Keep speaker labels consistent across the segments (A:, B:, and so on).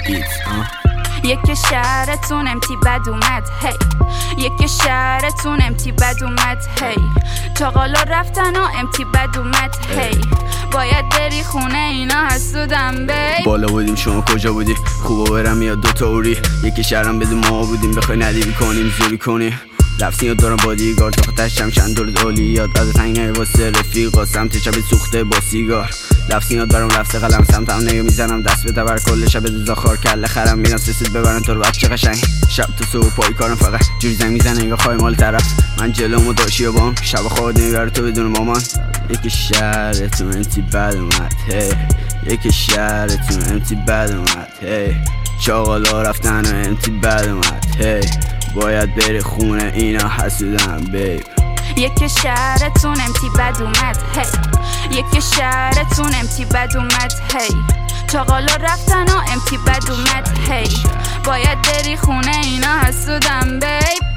A: یک شهرتون امتی بد اومد هی یک شهرتون امتی بد اومد هی چاقالا رفتن و امتی بد اومد هی باید بری خونه اینا حسودم بی
B: بالا بودیم شما کجا بودی خوبا برم یا دوتا اوری یکی شهرم بده ما بودیم بخوای ندیبی کنیم زوری کنیم لفظی یاد دارم بادیگار تا خطشم چند دور اولیات از تنگ نمی واسه رفیقا سمت شب سوخته با سیگار لفظی یاد دارم لفظ قلم سمتم نگه میزنم دست به تبر کل شب زاخار کله خرم میرم سسید ببرن تو رو بچه قشنگ شب تو صبح پای کارم فقط جوری زنگ میزنه انگار خواهی مال طرف من جلومو داشتی و بام شب خواهد نمیبره تو بدون مامان یکی شهرتون امتی بد اومد هی یکی شهرتون امتی بد اومد هی چاقالا رفتن و امتی بد اومد هی باید بری خونه اینا حسودم بیب
A: یک شهرتون امتی بد اومد هی یک شهرتون امتی بد اومد هی چاقالا رفتن و امتی بد اومد هی باید بری خونه اینا حسودم بیب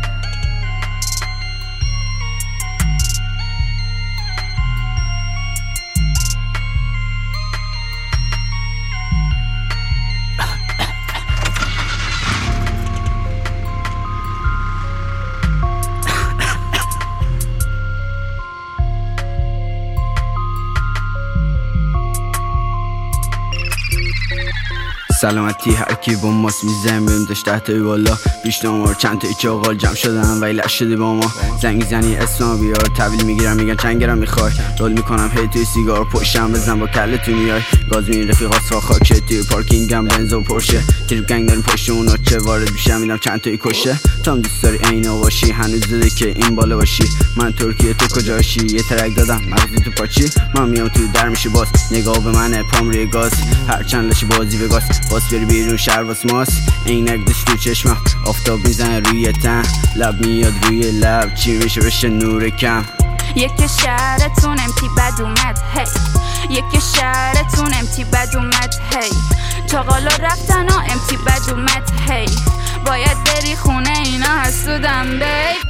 B: سلامتی هر کی با ماست میزنیم بریم داشت تحتوی بالا بیشتر چند تا چاقال جمع شدن ولی لش شده با ما زنگ زنی اسمم بیار تحویل میگیرم میگن چند گرم میخوای رول میکنم هی توی سیگار پشتم بزن با کله تو میای گاز میرین رفیقات خاکه توی پارکینگم بنز و پرشه تریپ گنگ داریم پشت اونا چه وارد میشم میدم چند تایی کشه تو هم دوست داری عینا باشی هنوز زده که این بالا باشی من ترکیه تو کجاشی یه ترک دادم مغزی تو پاچی من میام تو در میشی باز نگاه به منه پام روی گاز هر چند لشی بازی به گاز باز بری بیرون شهر واس ماست عینک داشت رو چشمم آفتاب میزنه روی تن لب میاد روی لب چی میشه بشه نور کم
A: یک شهرتون امتی بد اومد هی یک شهرتون امتی بد اومد هی چاقالا رفتن و امتی بد اومد هی باید بری خونه اینا حسودم بیب